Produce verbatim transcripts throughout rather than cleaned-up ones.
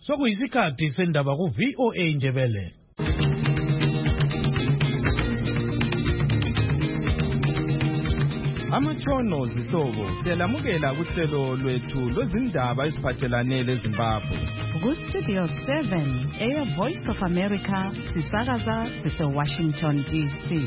Sokuyisikhathi sendaba ku V O A Ndebele. Amatshono zihlobo siyalamukela kuhlelo lwethu lwezindaba eziphathelane leZimbabwe. Ku Studio seven, Air Voice of America, sisakaza sise Washington D C.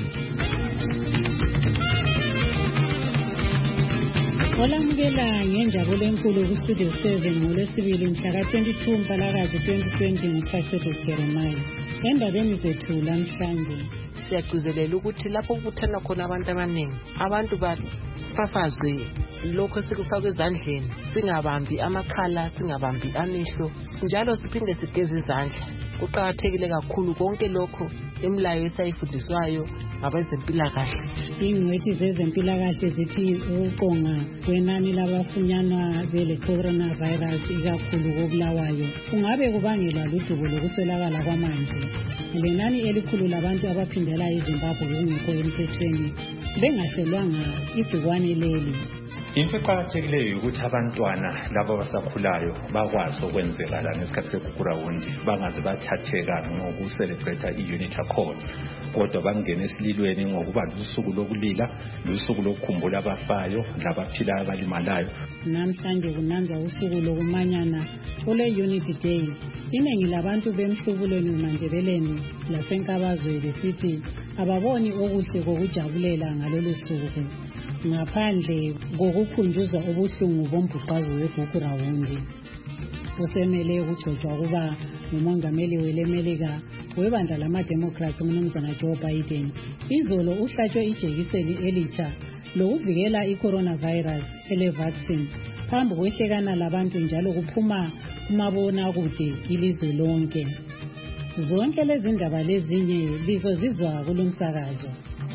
Olamukela ngenjabulo enkulu ku Studio seven ngolwesibili mhla ka twenty-two Mpalakazi twenty twenty ngiphathethwe Jeremiah. Endabeni zethu namhlanje siyagcizelela ukuthi lapho kubuthana khona abantu abaningi, abantu bafafazwe lokho esikufaka ezandleni, singabambi amakhala, singabambi amehlo, njalo siphinde sigeze izandla. Kuqakathekile kakhulu konke lokho imilayo esayifundiswayo ngabezempilakahle. Ingcwethi zezempilakahle zithi ukuqonga kwenani labafunyanwa bele coronavirus ikakhulu koBulawayo kungabe kubangelwa ludubo lokuswelakala kwamanzi. Lenani elikhulu labantu abaphindela eZimbabwe kungekho emthethweni bengahlelwanga igcikwane leli. Into eqakathekileyo ukuthi abantwana labo abasakhulayo bakwazi okwenzekala ngesikhathi sekugrawundi, bangaze bathatheka ngokuselebrate i-unity accord, kodwa bangene esililweni ngokuba lusuku lokulila, lusuku lokukhumbula abafayo labaphila abalimalayo. Namhlanje kunanzwa usuku lokumanyana ole Unity Day. Iningi labantu bemhlubulweni uMandebeleni lasenkabazwe besithi ababoni okuhle kokujabulela ngalolu suku ngaphandle kokukhunjuzwa ubuhlungu bombhuqazo weGugurawundi. Usemele ukugcotshwa kuba ngumongameli welemelika webandla lama-Democrats uMnumzana Joe Biden. Izolo uhlatshwe ijekiseni elitsha lokuvikela i-coronavirus ele-vaccine phambi kwehlekana labantu njalo kuphuma umabonakude ilizwe lonke. Zonke lezi ndaba lezinye lizozizwa kulomsakazo.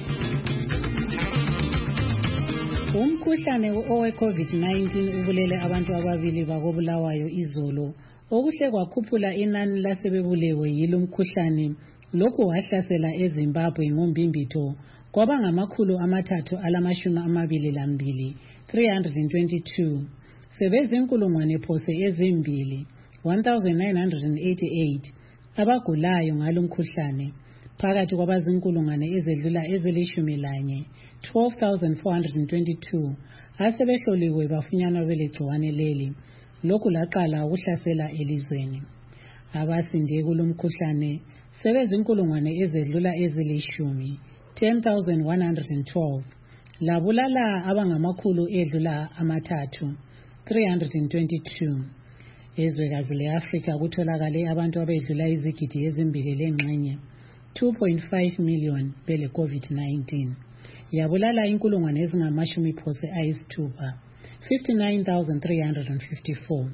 Umkhuhlane owe-COVID nineteen ubulele abantu ababili bakoBulawayo izolo. Okuhle kwakhuphula inani lasebebulewe yilo mkhuhlane. Lokhu wahlasela eZimbabwe ngombimbitho kwaba ngamakhulu amathathu alamashumi amabili lambili, three hundred twenty-two. Sebezinkulungwane phose ezimbili, one thousand nine hundred eighty-eight abagulayo ngalo mkhuhlane. Phakathi kwabazinkulungwane ezedlula ezilishumi lanye, twelve thousand four hundred twenty-two asebehloliwe bafunyanwa belegciwane leli. Lokhu laqala ukuhlasela elizweni. Abasinde kulomkhuhlane sebezinkulungwane ezedlula ezilishumi, ten thousand one hundred twelve. Labulala abangamakhulu edlula amathathu, three hundred twenty-two. Ezwekazi leAfrika kutholakale abantu abedlula izigidi ezimbili lengxenye, two point five million bele COVID nineteen. Yabulala inkulungwane ezingamashumi phose ayisithupha, fifty-nine thousand three hundred fifty-four.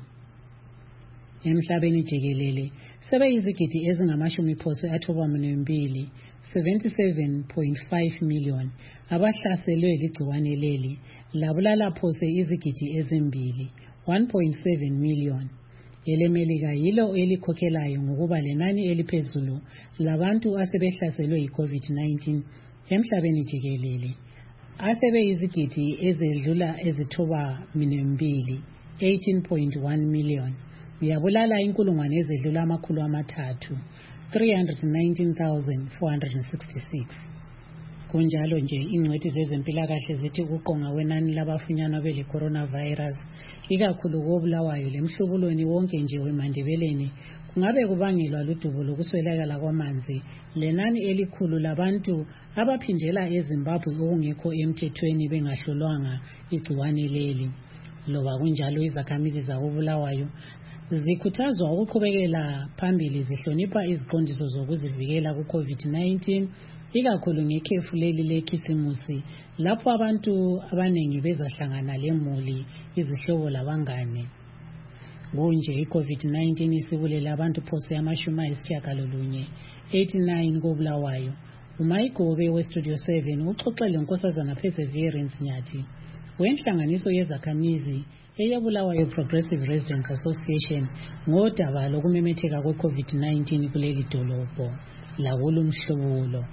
Emhlabeni jikelele sebeyizigidi ezingamashumi phose athoba mbili, seventy-seven point five million abahlaselwe ligciwane leli. Labulala phose izigidi ezimbili, one point seven million. Elemelika yilo elikhokhelayo ngokuba lenani eliphezulu labantu asebehlaselwe yi-COVID nineteen emhlabeni jikelele. Asebeyizigidi ezedlula ezithoba mbili, eighteen point one million. Yabulala inkulungwane ezedlula amakhulu amathathu, three hundred nineteen thousand four hundred sixty-six. Kunjalo nje ingcwethi zezempilakahle zithi ukuqonga wenani labafunyanwa bele coronavirus ikakhulu koBulawayo lemhlubulweni wonke nje weMandebeleni kungabe kubangelwa ludubo lokuswelakala kwamanzi, lenani elikhulu labantu abaphindela eZimbabwe okungekho emthethweni bengahlolwanga igciwane leli. Loba kunjalo izakhamizi zakoBulawayo zikhuthazwa ukuqhubekela phambili zihlonipha iziqondiso zokuzivikela ku-COVID nineteen ikakhulu ngekhefu leli lekhisimusi lapho abantu abanengi bezahlangana lemuli, izihlobo labangane. Kunje i-COVID nineteen isibulele abantu phose amashumi ayisitshiyagalolunye, eighty-nine koBulawayo. UMayigobe weStudio seven uxoxele uNkosazana Perseverance Nyathi wenhlanganiso yezakhamizi eyaBulawayo Progressive Residents Association ngodaba lokumemetheka kwe-COVID nineteen kuleli dolobho lakulo mhlobulo.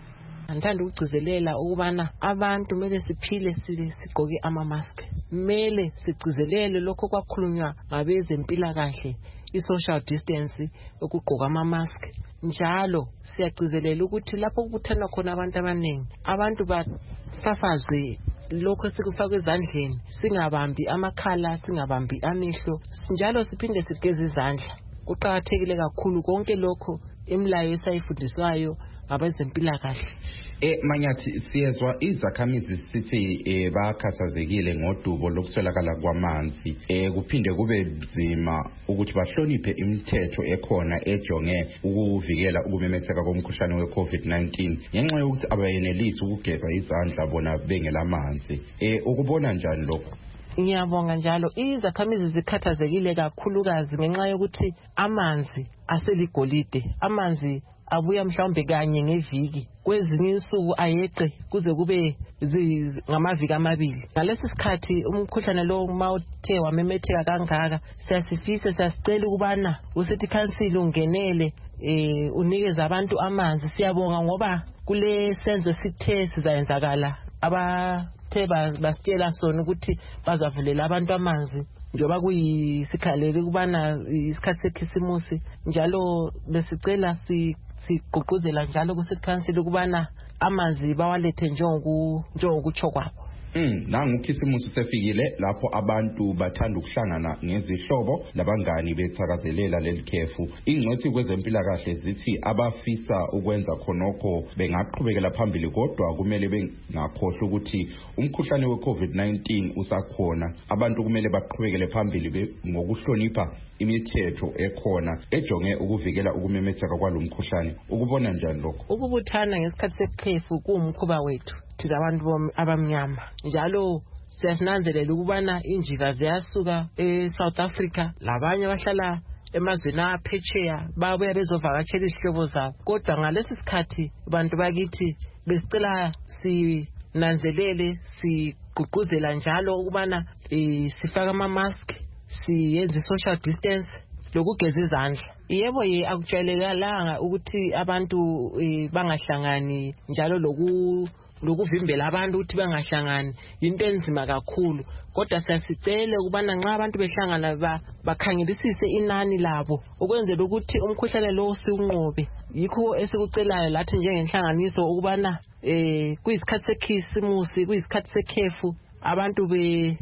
Ngithanda ukugcizelela ukubana abantu mele siphile sigqoke ama mask. Mele sigcizelele lokho kwakhulunywa ngabezempilakahle, i-social distance, ukugqoka ama mask. Njalo siyagcizelela ukuthi lapho kubuthana khona abantu abaningi, abantu bafafazwe lokho sikufaka ezandleni, singabambi amakhala, singabambi amehlo, njalo siphinde sigeze izandla. Kuqakathekile kakhulu konke lokho imilayo esayifundiswayo ngabezempilakahle. Eh Manyathi, siyezwa izakhamizi sithi eh bakhathazekile ngodubo lokuswelakala kwamanzi, eh kuphinde kube nzima ukuthi bahloniphe imithetho ekhona ejonge ukuvikela ukumemetheka komkhuhlane we-COVID nineteen ngenxa yokuthi abayenelisi ukugeza izandla bona bengelamanzi. Eh ukubona njani lokho? Ngiyabonga njalo, izakhamizi zikhathazekile kakhulukazi ngenxa yokuthi amanzi aseligolide. Amanzi abuya mhlawumbe kanye ngeviki, kwezinye insuku ayeqe kuze kube ngamaviki amabili. Ngalesi sikhathi umkhuhlane lo mawuthe wamemetheka kangaka, siyasifisa siyasicela ukubana usithi council ungenele eh unikeze abantu amanzi. Siyabonga ngoba kule senzo sithe sizayenzakala abathe basitshela sona ukuthi bazavulela abantu amanzi njoba kuyisikhaleli ukubana isikhathi sekhisimusi. Njalo besicela si sigqugquzela njalo kusithi council ukubana amanzi bawalethe njengoku njengokutsho kwabo. Mm, nangu ukhisimusi sefikile lapho abantu bathanda ukuhlangana ngezihlobo labangani bethakazelela leli khefu. Ingcwethi kwezempilakahle zithi abafisa ukwenza khonokho bengaqhubekela phambili, kodwa kumele bengakhohlwa ukuthi umkhuhlane we-COVID nineteen usakhona. Abantu kumele baqhubekele phambili ngokuhlonipha imithetho ekhona ejonge ukuvikela ukumemetheka kwalomkhuhlane. Ukubona njani lokho? Ukubuthana ngesikhathi sekhefu kuwumkhuba wethu thina abantu abamnyama. Njalo siyasinanzelela ukubana injika ziyasuka eSouth Africa, labanye bahlala emazweni aphetsheya babuya bezovakatshela izihlobo zabo. Kodwa ngalesi sikhathi abantu bakithi besicela sinanzelele, sigqugquzela njalo ukubana sifaka ama mask, siyenze social distance lokugeza izandla. Yebo ye akujwayelekalanga ukuthi abantu bangahlangani, njalo loku lokuvimbela abantu ukuthi bangahlangani into enzima kakhulu. Kodwa siyasicela ukubana nxa abantu behlangana bakhangelisise inani labo ukwenzela ukuthi umkhuhlane lo siunqobe. Yikho esikucelayo lathi njengenhlanganiso ukubana eh kuyisikhathi sekhisimusi, kuyisikhathi sekhefu, abantu be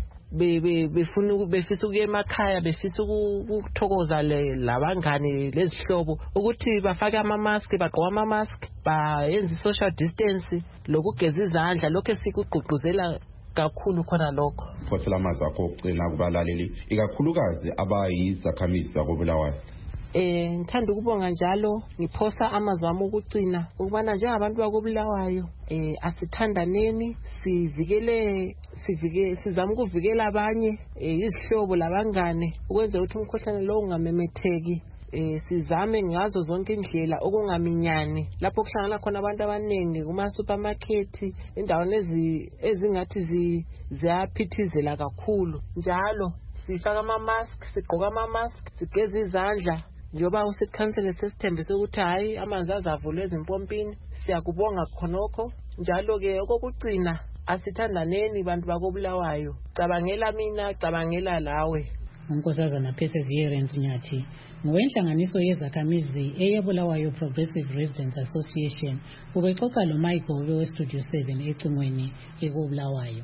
befuna befisa ukuya emakhaya, befisa ukuthokoza labangane lezihlobo ukuthi bafake ama mask, bagqoke ama mask, bayenze social distance lokugeza izandla. Lokho sikugqugquzela kakhulu khona lokho. Phosela amazakho okugcina kubalaleli ikakhulukazi abayizakhamizi zakoBulawayo. Eh ngithanda ukubonga njalo ngiphosa amazamo ukugcina ukubana njengabantu bakoBulawayo eh asithandaneni, sivikele sivike sizama ukuvikela abanye izihlobo labangane ukwenza ukuthi umkhuhlane lo ungamemetheki. Eh sizame ngazo zonke indlela okungaminyani lapho kuhlangana khona abantu abaningi kuma supermarket, indawo lezi ezingathi ziyaphithizela kakhulu. Njalo sifaka ama mask, sigqoka ama mask, sigeza izandla njoba usithi council sesithembise ukuthi hayi amanzi azavulwa ezimpompini. Siyakubonga khonokho. Njalo ke okokugcina asithandaneni bantu bakoBulawayo. Cabangela mina, cabangela lawe. Unkosazana Perseverance Nyathi ngokwenhlanganiso yezakhamizi eyeBulawayo Progressive Residents Association ubexoxa lo Michael we Studio seven ecingweni ekoBulawayo.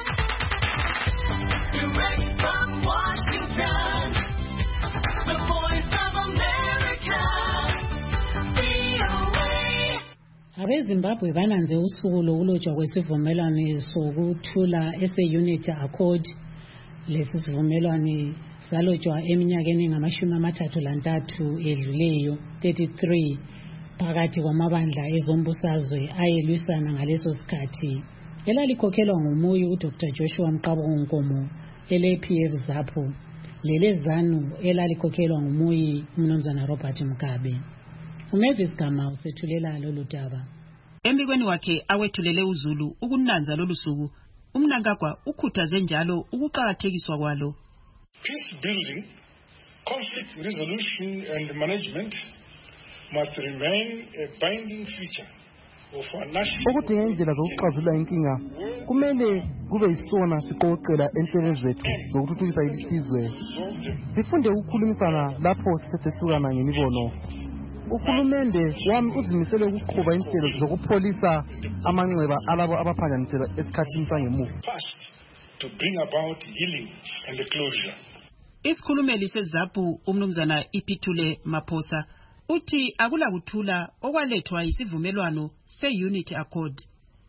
Direct from Washington, the voice of America, V O A. Abezimbabwe bananze usuku lokulotshwa kwesivumelwano sokuthula ese-Unity Accord. Lesi sivumelwano salotshwa eminyakeni engamashumi amathathu lantathu edluleyo thirty-three phakathi kwamabandla ezombusazwe ayelwisana ngaleso sikhathi elalikhokhelwa ngumuyi uDr Joshua Mqabongomo ele-P F ZAPU, lelezanu elalikhokhelwa ngumuyi umnumzana Robert Mugabe. uMavis Gama usethulela lolu daba. Embikweni wakhe awethulele uZulu ukunanza lolu suku, uMnangagwa ukhuthaze njalo ukuqhakathekiswa kwalo. Peace building, conflict resolution and management must remain a binding feature of our national okudinga indlela zokuxazulula inkinga kumele kube yisona siqoqela enhlelweni zethu zokuthuthukisa isizwe. Sifunde ukukhulumisana lapho sisehlukana ngemibono. Uhulumende wami uzimisele ukuqhuba inhlelo zokupholisa amanxeba alabo abaphanjanisela esikhathini sangemuva to bring about healing and closure. Isikhulumeli seZAPU umnumzana Ipithule Maphosa uthi akula kuthula okwalethwa isivumelwano se-Unity Accord.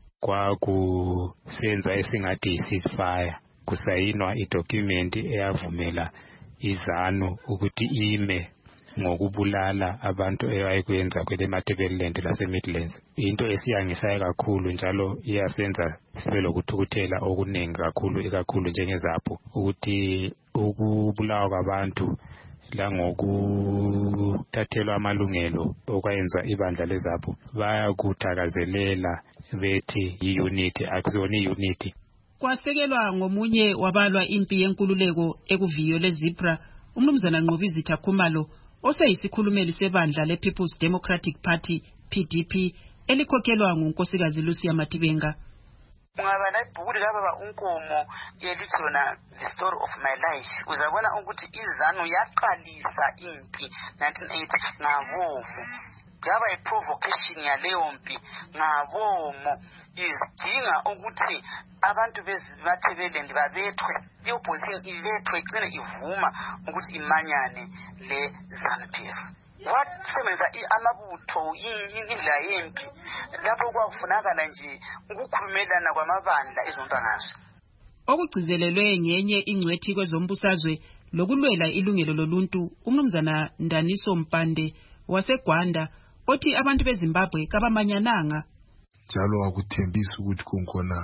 Kwakusenza esingathi ceasefire, kusayinwa idocument eyavumela izanu ukuthi ime ngokubulala abantu eyayikwenza kwele Matabeleland lase Midlands. Into esiyangisayo kakhulu njalo iyasenza sibe lokuthukuthela okuningi kakhulu ikakhulu njengeZAPU ukuthi ukubulawa kwabantu la ngokuthathelwa amalungelo okwenza ibandla leZAPU bayakuthakazelela bethi i-unity akuzona i-unity. Kwasekelwa ngomunye wabalwa impi yenkululeko ekuviyo leZipra umnumzana Nqobizitha Khumalo oseyisikhulumeli sebandla le-People's Democratic Party P D P elikhokhelwa ngunkosikazi Lucia Matibenga. Ungaba nebhuku likababa uNkomo elithi lona The Story of My Life uzabona ukuthi izanu yaqalisa impi nineteen eighty ngabomu. Yaba i-provocation yaleyo mpi ngabomu izidinga ukuthi abantu bezimathebelendi babethwe i-opposition ilethwe igcine ivuma ukuthi imanyane le ZANU-P F. Wasebenza amabutho indlela yempi lapho kwakufunakala nje ukukhumelana kwamabandla ezontangazwe. Okugcizelelwe ngenye ingcwethi kwezombusazwe lokulwela ilungelo loluntu umnumzana Ndaniso Mpande waseGwanda othi abantu beZimbabwe kabamanyananga njalo akuthembisa ukuthi kunkhona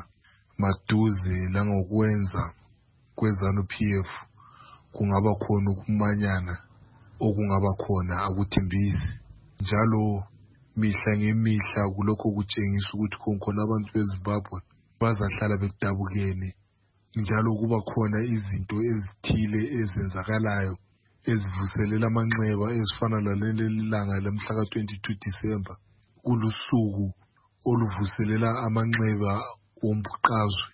maduze langokwenza kweZANU-P F kungaba khona ukumanyana okungaba khona akuthembisi njalo mihla ngemihla kulokho kutshengisa ukuthi kunkhona abantu beZimbabwe bazahlala bekudabukene njalo kuba khona izinto ezithile ezenzakalayo ezivuselela amanxeba ezifana laleli langa lamhla ka twenty-two December kulusuku oluvuselela amanxeba ombuqazwe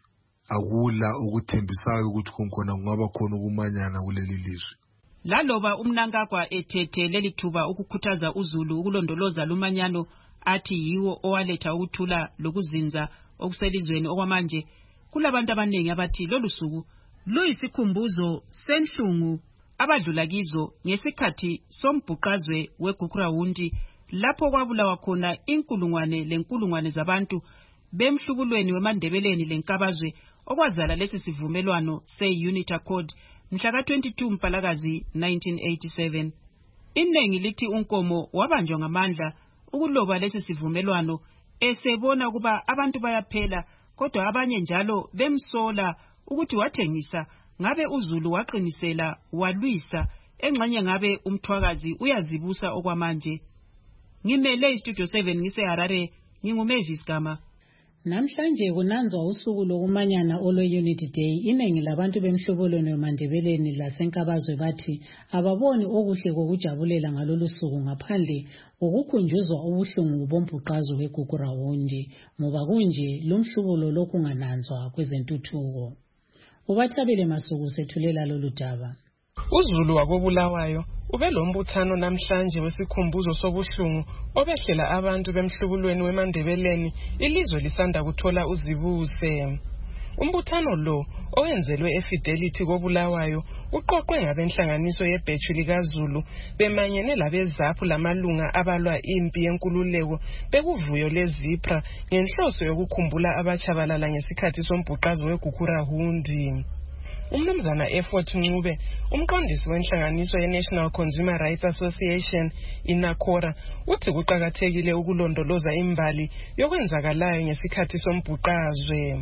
akula ukuthembisayo ukuthi kunkhona kungaba khona ukumanyana kuleli lizwe. Laloba umnankagwa ethethe lelithuba ukukhuthaza uZulu ukulondoloza lumanyano athi yiwo owaletha ukuthula lokuzinza okuselizweni okwamanje kulabantu abaningi abathi lolu suku luyisikhumbuzo senhlungu abadlula kizo ngesikhathi sombhuqazwe weGukurawundi lapho kwabulawa khona inkulungwane lenkulungwane zabantu bemhlubulweni weMandebeleni lenkabazwe okwazala lesi sivumelwano se-Unity Accord mhla ka twenty-two Mpalakazi nineteen eighty-seven. Inengi lithi uNkomo wabanjwa ngamandla ukuloba lesi sivumelwano esebona kuba abantu bayaphela kodwa abanye njalo bemsola ukuthi wathengisa ngabe uZulu waqinisela walwisa engxenye ngabe umthwakazi uyazibusa okwamanje. Ngimele iStudio seven ngiseHarare nginguMavis Gama. Namhlanje kunanzwa usuku lokumanyana olo Unity Day. Inengi labantu bemhlobelweni weMandebeleni lasenkabazwe bathi ababoni okuhle kokujabulela ngalolu suku ngaphandle kokukhunjuzwa ubuhlungu bombhuqazwe weGukurawundi ngoba kunje lumhlubulo lokungananzwa kwezentuthuko. Ubathabele Masuku sethulela lolu daba. uZulu wakobulawayo ube lombuthano namhlanje wesikhumbuzo sobuhlungu obehlela abantu bemhlubulweni weMandebeleni ilizwe lisanda kuthola uzibuse. Umbuthano lo owenzelwe eFidelity kobulawayo uqoqwe ngabenhlanganiso yebhethu likaZulu bemanyene labeZAPU lamalunga abalwa impi yenkululeko bekuvuyo leZipra ngenhloso yokukhumbula abachabalala ngesikhathi sombhuqazwe weGukurawundi. Umnumzana Effort Ncube umqondisi wenhlanganiso ye-National Consumer Rights Association iNACORA uthi kuqakathekile ukulondoloza imbali yokwenzakalayo ngesikhathi sombhuqazwe.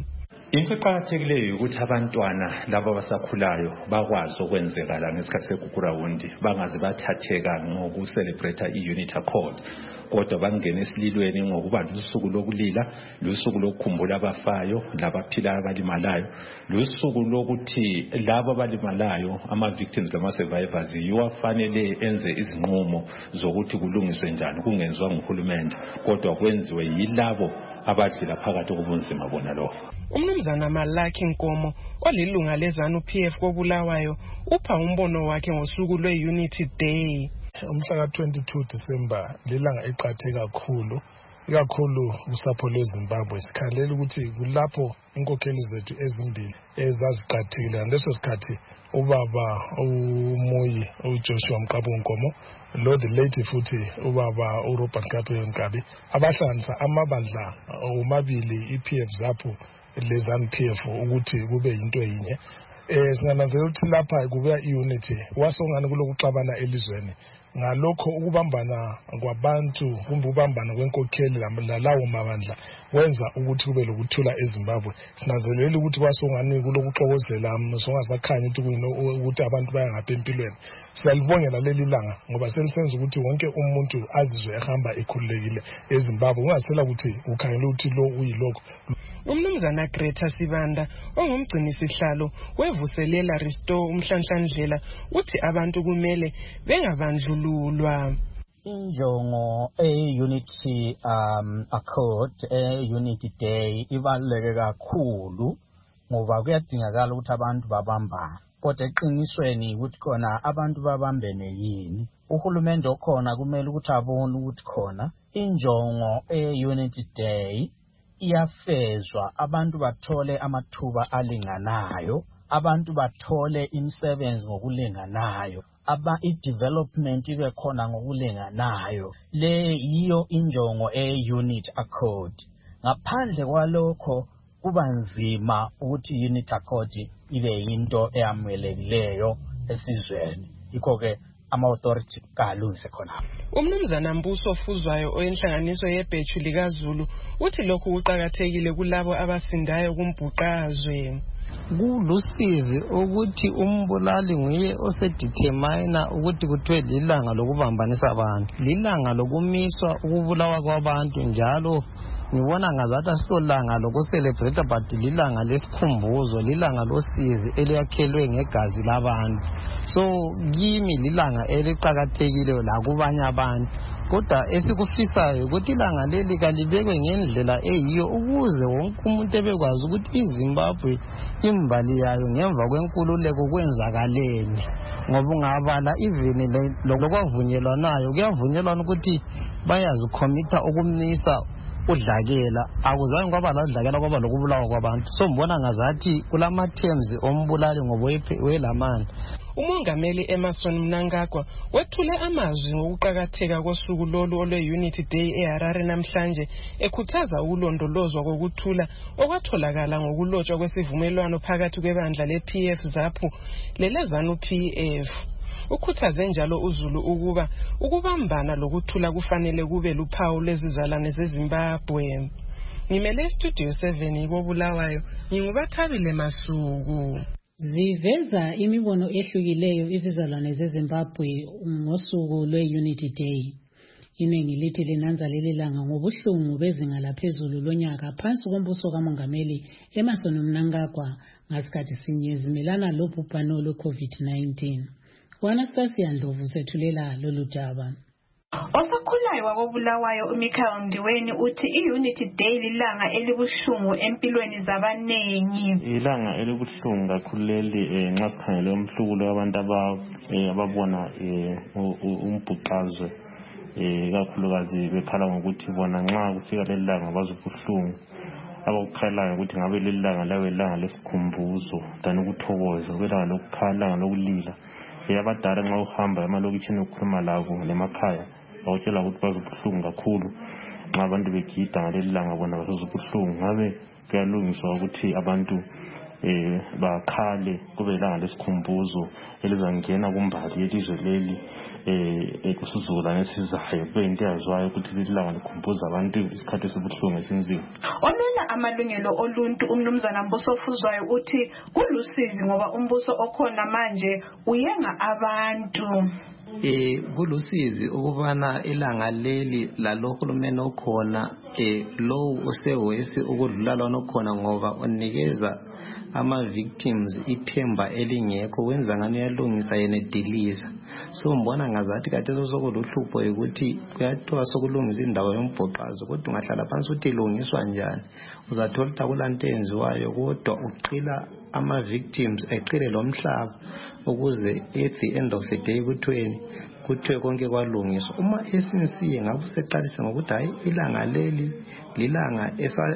Into eqakathekileyo ukuthi abantwana laba abasakhulayo bakwazi okwenzekala ngesikhathi segugurawundi bangaze bathatheka ngokucelebrate i-Unity Accord kodwa bangene esililweni ngokuba lusuku lokulila, lusuku lokukhumbula abafayo labaphilayo abalimalayo, lusuku lokuthi labo abalimalayo ama victims lama survivors yiwafanele enze izinqumo zokuthi kulungiswe njani kungenzwa nguhulumende kodwa kwenziwe yilabo abadlula phakathi kobunzima bona lo. Umnumzana Malaki Nkomo olilunga lezanu P F koBulawayo upha umbono wakhe ngosuku lwe-Unity Day. Umhla ka twenty-two December lilanga eqhathe kakhulu ikakhulu usapho lweZimbabwe sikhalela ukuthi kulapho inkokheli zethu ezimbili ezaziqhathile ngaleso sikhathi ubaba uMoyi uJoshua Mqabu Nkomo lo the late futhi ubaba uRobert Kape Nkabi abahlanganisa amabandla omabili i-P F zapho lezanu P F ukuthi kube into yinye. Eh singananzela ukuthi lapha kubuya iUnity wasongana kulokuxabana elizweni ngalokho ukubambana kwabantu kumbe ubambana kwenkokheli lalawo mabandla wenza ukuthi kube lokuthula eZimbabwe. Sinanzelela ukuthi kwasongani kulokuxokozela songasakhanya ukuthi abantu bayangapha empilweni. Siyalibongela leli langa ngoba selisenza ukuthi wonke umuntu azizwe ehamba ekhululekile eZimbabwe ungasela ukuthi ukhangela ukuthi lo uyilokho. Umnumzana Greta Sibanda ongumgcini sihlalo wevuselela Restore umhlanhlandlela uthi abantu kumele bengabandlululwa. Injongo e-Unity um, Accord, e-Unity Day ibaluleke kakhulu ngoba kuyadingakala ukuthi abantu babambane. Kodwa eqinisweni ukuthi khona abantu babambene yini. Uhulumende okhona kumele ukuthi abone ukuthi khona injongo e-Unity Day iyafezwa, abantu bathole amathuba alinganayo, abantu bathole imisebenzi ngokulinganayo, aba i-development ibe khona ngokulinganayo. Le yiyo injongo e-Unity Accord. Ngaphandle kwalokho kuba nzima ukuthi i-Unity Accord ibe yinto eyamukelekileyo esizweni. Yikho ke ama-authority kalungise khona. Umnumzana Mbuso Fuzwayo oyenhlanganiso yebhethu likaZulu uthi lokhu kuqhakathekile kulabo abasindayo kumbhuqazwe. Kulusizi ukuthi umbulali nguye osedetermine ukuthi kuthiwe lilanga lokubambanisa abantu, lilanga lokumiswa ukubulawa kwabantu. Njalo ngibona ngazathi asolanga lokucelebrate but lilanga lesikhumbuzo, lilanga losizi eliyakhelwe ngegazi labantu. So kimi lilanga eliqhakathekile lakubanye abantu. Kodwa esikufisayo ukuthi ilanga leli kalibekwe ngendlela eyiyo ukuze wonke umuntu ebekwazi ukuthi iZimbabwe imbali yayo ngemva kwenkululeko kwenzakaleni. Ngoba ungabala even lokwavunyelwanayo kuyavunyelwana ukuthi bayazikhomita ukumnisa udlakela, akuzange kwaba ladlakela kwaba lokubulawa kwabantu. So mbona ngazathi kulama terms ombulali ngoba welamani. Umongameli Emerson Mnangagwa wethule amazwi ngokuqhakatheka kosuku lolu olwe-Unity Day eHarare namhlanje ekhuthaza ukulondolozwa kokuthula okwatholakala ngokulotshwa kwesivumelwano phakathi kwebandla le-P F ZAPU lelezanu P F. Ukhuthaze njalo uZulu ukuba ukubambana lokuthula kufanele kube luphawu lezizalwane zeZimbabwe. Ngimele Studio seven koBulawayo, ngingubathabile Masuku. Ziveza imibono ehlukileyo izizalwane zeZimbabwe ngosuku lwe-Unity Day. Iningi lithi linanza leli langa ngobuhlungu bezinga laphezulu lonyaka phansi kombuso kamongameli Emerson Mnangagwa ngasikhathi sinye zimelana lobhubhane lwe-COVID nineteen. Anastasia Ndlovu sethulela lolu daba. Osakhulayo wakoBulawayo uMichael Ndiweni uthi i-Unity Day lilanga elibuhlungu empilweni zabanengi. Ilanga elibuhlungu kakhulu leli nxa sikhangele umhlubulo wabantu ababona umbhuqazwe kakhulukazi bekhala ngokuthi bona nxa kufika leli langa bazobuhlungu. Abakukhalayo ukuthi ngabe leli langa lawe ilanga lesikhumbuzo dani ukuthokoza kwelanga lokukhala lokulila. Abadala nxa uhamba emalokitshini ukukhuluma labo lemakhaya bawutshela ukuthi bazobuhlungu kakhulu nxa abantu begida ngaleli langa bona bazobuhlungu. Ngabe kuyalungiswa ukuthi abantu eh bakhale kube ilanga lesikhumbuzo elizangena kumbali yelizwe leli eh ekusizula nesizayo kube into yazwayo ukuthi lilanga likhumbuza abantu isikhathi esibuhlungu esinzima. Omela amalungelo oluntu umnumzana Mbuso Fuzwayo uthi kulusizi ngoba umbuso okhona manje uyenga abantu. Eh kulusizi ukubana ilanga leli lalohulumeni okhona eh low osewesi ukudlula lona okhona ngoba unikeza ama victims ithemba elingekho wenza ngani yalungisa yena delisa. So mbona ngazathi kade sokuluhlupho ukuthi kuyathiwa sokulungisa indawo yombhoqazo kodwa ungahlala phansi uthi ilungiswa njani uzathola ukuthi akulanto enziwayo kodwa uqila ama victims eqile lo mhlaba ukuze at the end of the day kuthweni kuthiwe konke kwalungiswa. Uma esinsiye ngabe useqalise ngokuthi hayi ilanga leli lilanga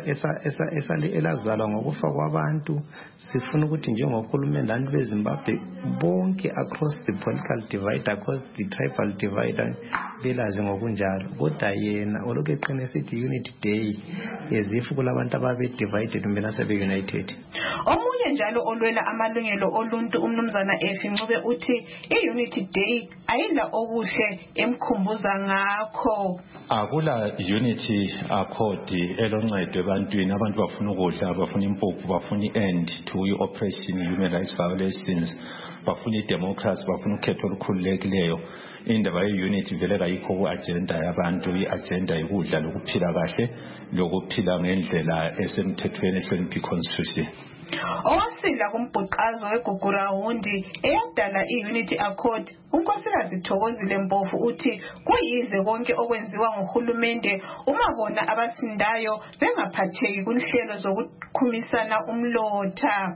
esale elazalwa ngokufa kwabantu sifuna ukuthi njengohulumeni abantu beZimbabwe bonke across the political divide across the tribal divide belazi ngokunjalo kodwa yena olokhu eqine sithi unity day ezifu kulabantu ababe divided kumbe nasebe united. Omunye njalo olwela amalungelo oluntu umnumzana Efi Ncube uthi i-unity day ayila okuhle emkhumbuza ngakho. Akula unity accord eloncedo ebantwini abantu bafuna ukudla bafuna impuphu bafuna i-end to i-oppression human rights violations bafuna i-democracy bafuna ukhetho olukhululekileyo. Indaba ye-unity vele kayikho ku-agenda yabantu i-agenda yokudla lokuphila kahle lokuphila ngendlela esemthethweni ehlonipha i-constitution. Owasila kumbhuqazo weGugurawundi eyadala i-Unity Accord unkosikazi Thokozile Mpofu uthi kuyize konke okwenziwa nguhulumende uma bona abasindayo bengaphatheki kunhlelo zokukhumisana umlotha.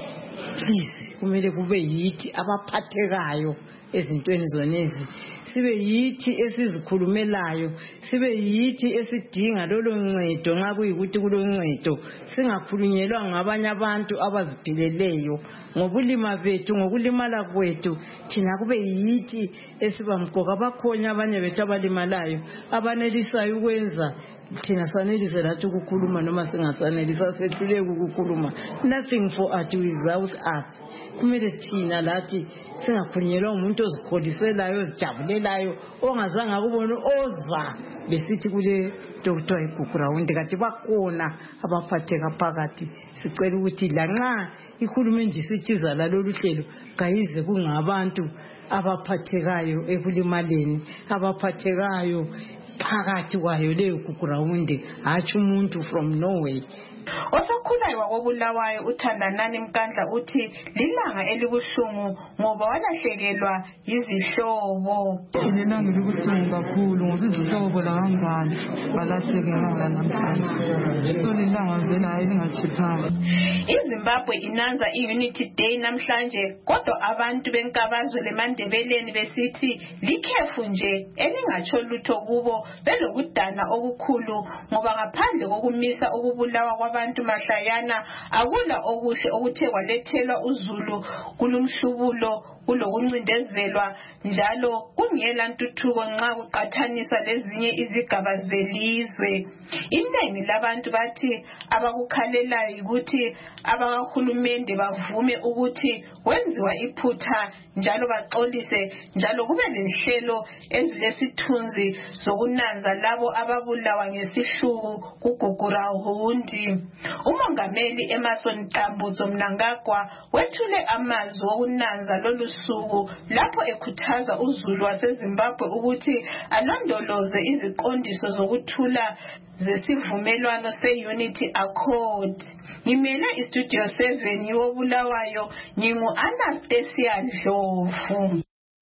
Please kumele kube yithi abaphathekayo ezintweni zonezi sibe yithi esizikhulumelayo sibe yithi esidinga lolo ncedo nxa kuyikuthi kuloncedo singakhulunyelwa ngabanye abantu abaziphileleyo ngobulima bethu ngokulimala kwethu thina kube yithi esibamqoka abakhona abanye bethu abalimalayo abanelisayo ukwenza thina sanelise lathi ukukhuluma noma singasanelisa sehluleke ukukhuluma. Nothing for us without us. Kumele thina lathi singakhulunyelwa umuntu ozikholiselayo ozijabulelayo ongazange akubona ozva besithi kule Doctor eGugurawundi kati bakhona abaphatheka phakathi. Sicela ukuthi lanxa ihulumende isithiza lalolu hlelo kayize kungabantu abaphathekayo ekulimaleni abaphathekayo phakathi kwayo leyo Gugurawundi hathi umuntu from Norway. Osakhulayo wakobulawayo uThandanani Mkandla uthi lilanga elibuhlungu ngoba walahlekelwa yizihlobo. Lilanga elibuhlungu kakhulu ngoba izihlobo labangani balahlekelwa namhlanje. So lilanga vela elingachiphanga. iZimbabwe inanza i-Unity Day namhlanje kodwa abantu benkabazwe leMandebeleni besithi likhefu nje elingatsho lutho kubo belokudana okukhulu ngoba ngaphandle kokumisa ukubulawa kwa abantu mahlayana akula okuhle okuthe kwalethelwa uZulu kulumhlubulo kulokuncindezelwa njalo kungela ntuthuko nxa kuqathaniswa lezinye izigaba zelizwe. Iningi labantu bathi abakukhalelayo ukuthi abahulumende bavume ukuthi wenziwa iphutha njalo baxolise njalo kube lenhlelo ezilesithunzi zokunanza labo ababulawa ngesihluku kuGugurawundi. Umongameli Emerson Tambudzo Mnangagwa wethule amazwi okunanza lolu suku lapho ekhuthaza uZulu waseZimbabwe ukuthi alondoloze iziqondiso zokuthula zesivumelwano se-Unity Accord. Ngimele iStudio seven yobulawayo ngingu Anastasia Ndlovu.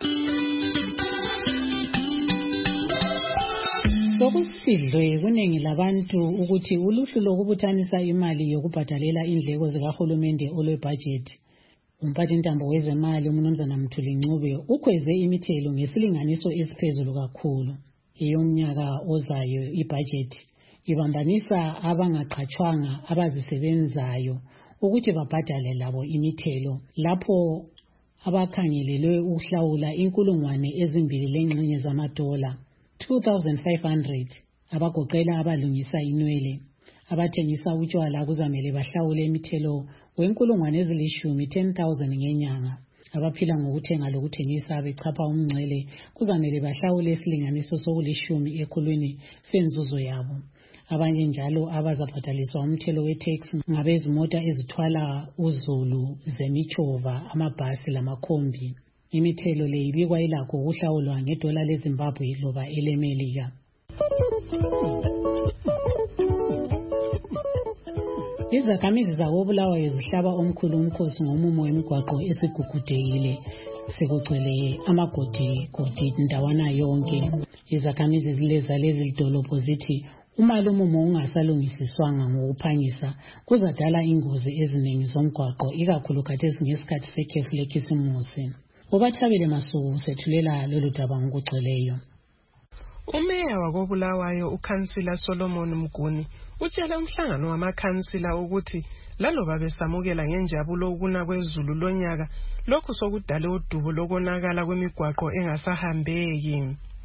Sokusidlwe kuningi labantu ukuthi uluhlu lokubuthanisa imali yokubhadalela indleko zikahulumende olwebudget. Umphathintambo wezemali uMnumzana Mthuli Ncube ukhweze imithelo ngesilinganiso esiphezulu kakhulu. Eyomnyaka ozayo ibudget ibambanisa abangaqhatshwanga abazisebenzayo ukuthi babhadale labo imithelo lapho abakhangelelwe ukuhlawula inkulungwane ezimbili lengxenye zamadola two thousand five hundred abagoqela abalungisa inwele abathengisa utshwala kuzamele bahlawule imithelo wenkulungwane ezilishumi ten thousand ngenyanga. Abaphila ngokuthenga lokuthengisa bechapha umngcele kuzamele bahlawule isilinganiso sokulishumi ekhulwini senzuzo yabo. Abanye njalo abazabhadaliswa umthelo we-tax ngabezimota ezithwala uzulu, zemichova, amabhasi lamakhombi. Imithelo le ibikwa ilakho ukuhlawulwa ngedola leZimbabwe loba elemelika. Izakhamizi zakoBulawayo zihlaba omkhulu umkhosi ngomumo wemigwaqo esigugudekile sekugcwele amagodi godi ndawana yonke. Izakhamizi zileza lezi dolobho zithi uma lo mumo ungasalungisiswanga ngokuphangisa kuzadala ingozi eziningi zomgwaqo ikakhulu khathesi ngesikhathi sekhefu lekhisimusi. Ubathabile Masuku sethulela lolu daba ngokugcweleyo. Umeya wakoBulawayo uKhansila Solomon Mguni utshela umhlangano wamakhansila ukuthi laloba besamukela ngenjabulo ukuna kwezulu lonyaka lokhu sokudala udubo lokonakala kwemigwaqo engasahambeki.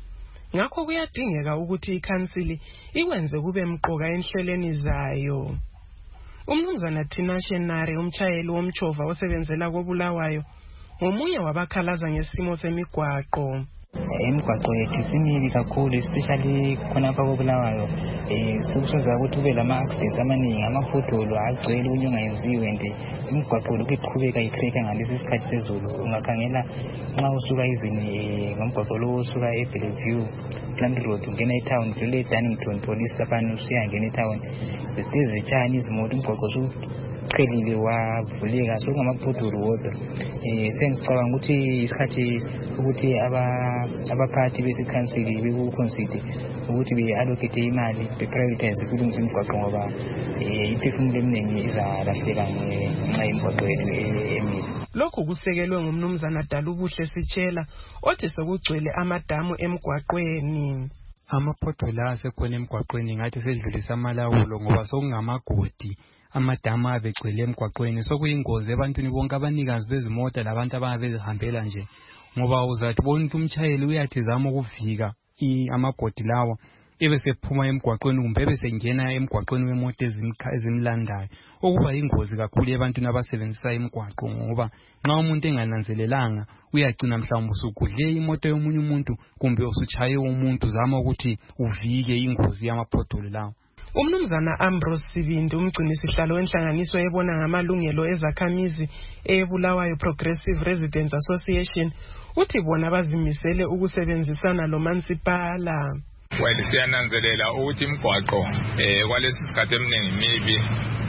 Ngakho kuyadingeka ukuthi ikhansili ikwenze kube mqoka enhlelweni zayo. Umnumzana Tina Shenare umchayeli womchova osebenzela koBulawayo ngomunye wabakhalaza ngesimo semigwaqo. Imigwaqo yethu simibi kakhulu especially khonapha koBulawayo. Eh sikusoza ukuthi kube lama accidents amaningi, amafotolo agcwele unyonga yenziwe nje imigwaqo lokuqhubeka itreka ngalesi sikhathi sezulu. Ungakhangela nxa usuka even ngomgwaqo lo usuka eBellevue Plant Road ungena eTown vele Dannington police lapha usuya ngena eTown. Besize zitshani izimoto umgwaqo su qhelile wavuleka sokungamafotolo wodwa. Eh sengicabanga ukuthi isikhathi ukuthi aba abaphathi besikhansili bekuconsider ukuthi be-allocate imali be-prioritize kulungisa imigwaqo ngoba iphefumulo eminingi izalahleka ngenxa yemigwaqo emibi. Lokhu kusekelwe ngumnumzana Dalubuhle Sitshela othi sekugcwele amadamu emgwaqweni. Amaphotola asekhona emgwaqweni ngathi sedlulisa amalawulo ngoba sokungamagodi amadamu abegcwele emgwaqweni sokuyingozi ebantwini bonke abanikazi bezimota labantu ababezihambela nje ngoba uzathi bonke umchayeli uyathi zama ukuvika amagodi lawa ebese phuma emgwaqweni kumbe bese ngena emgwaqweni wemoto ezimlandayo okuba ingozi kakhulu ebantwini abasebenzisa imigwaqo ngoba nxa umuntu engananzelelanga uyagcina mhlawumbe usugudle imoto yomunye umuntu kumbe usuchaye umuntu zama ukuthi uvike ingozi yamaphotholo lawa. Umnumzana Ambrose Sibindi umgcini sihlalo wenhlanganiso ebona ngamalungelo ezakhamizi eBulawayo Progressive Residents Association uthi bona bazimisele ukusebenzisana lomansipala. Well siyananzelela ukuthi imigwaqo eh kwalesi sikhathi eminingi mibi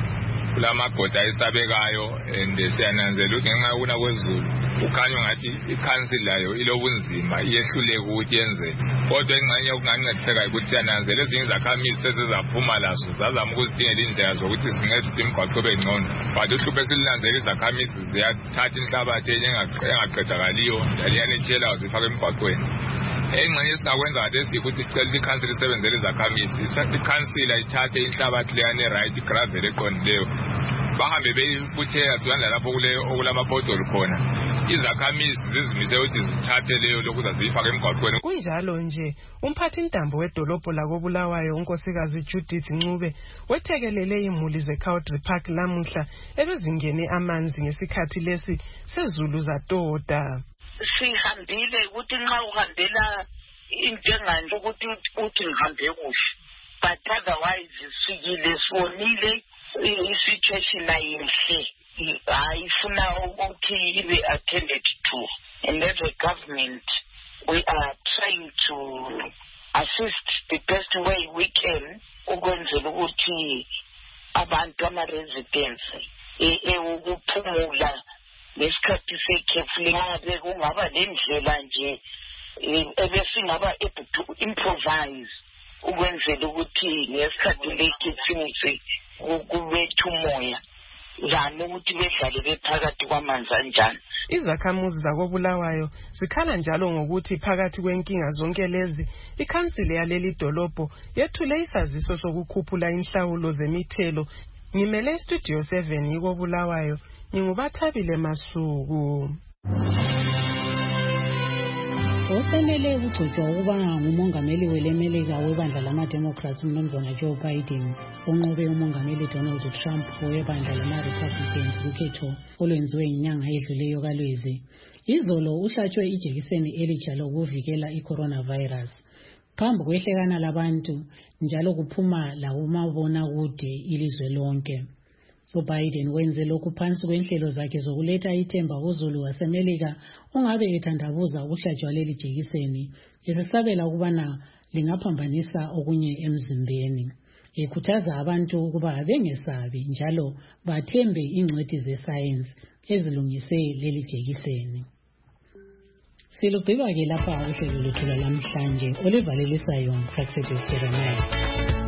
kulamagodi ayisabekayo and siyananzelela ukuthi ngenxa yokuna kwezulu ukhanya ngathi ikhansili layo ilobunzima iyehluleka ukuthi yenze kodwa engxenye yokungancediseka ukuthi siyananzelela ezinye izakhamizi sezizaphuma lazo zazama ukuzidingela indlela zokuthi zincedise imigwaqo ibe ngcono but uhlupho esilinanzelela izakhamizi ziyathatha inhlabathi engaqedakaliyo yaliyanitshela zifaka emigwaqweni. Engxenye esingakwenza ngalesi ukuthi sicela ikhansili isebenzele izakhamizi ikhansili ayithathe inhlabathi leyane right gravel eqondileyo bahambe beyibuthela duzane lapho kuleyo okulamabhodolo khona izakhamizi zizimise ukuthi zithathe leyo lokuza ziyifake emgwaqweni. Kunjalo nje umphathi intambo wedolobho lakoBulawayo unkosikazi Judith Ncube wethekelele imuli zeCowdry Park lamuhla ebezingene amanzi ngesikhathi lesi sezulu zatoda. Sihambile ukuthi nxa uhambela into enganje ukuthi uthi ngihambe kuhle but otherwise sifikile sonile i-situation ayinhle ayifuna ukuthi ibe attended to and as a government we are trying to assist the best way we can ukwenzela ukuthi abantu ama-residents ukuphumula lesikhathi sekhefu lingabe kungaba lendlela nje ebesingaba able to improvise ukwenzela ukuthi ngesikhathi lekhisimusi kubetha umoya zama ukuthi bedlale bephakathi kwamanzi anjani. Izakhamuzi zakoBulawayo zikhala njalo ngokuthi phakathi kwenkinga zonke lezi ikhansili yaleli dolobho yethule isaziso sokukhuphula inhlawulo zemithelo. Ngimele Studio seven yikoBulawayo Ningubathabile Masuku. Osemele ukugcotshwa ukuba ngumongameli welemelika webandla lama-Democrats umnumzana Joe Biden unqobe umongameli Donald Trump webandla lama-Republicans kukhetho olwenziwe inyanga edluleyo kaLwezi. Izolo uhlatshwe ijekiseni elitsha lokuvikela i-coronavirus. Phambi kwehlekana labantu njalo kuphuma lakumabonakude ilizwe lonke. uBiden wenze lokhu phansi kwenhlelo zakhe zokuletha ithemba kuzulu wasemelika ungabe ethandabuza ukuhlatshwa leli jekiseni esesabela ukubana lingaphambanisa okunye emzimbeni. Ekhuthaza abantu ukuba bengesabi njalo bathembe ingcwethi zesayensi ezilungise leli jekiseni. Silugqiba ke lapha uhlelo lwethu lamhlanje olivalelisayo Praxedes Jeremiah.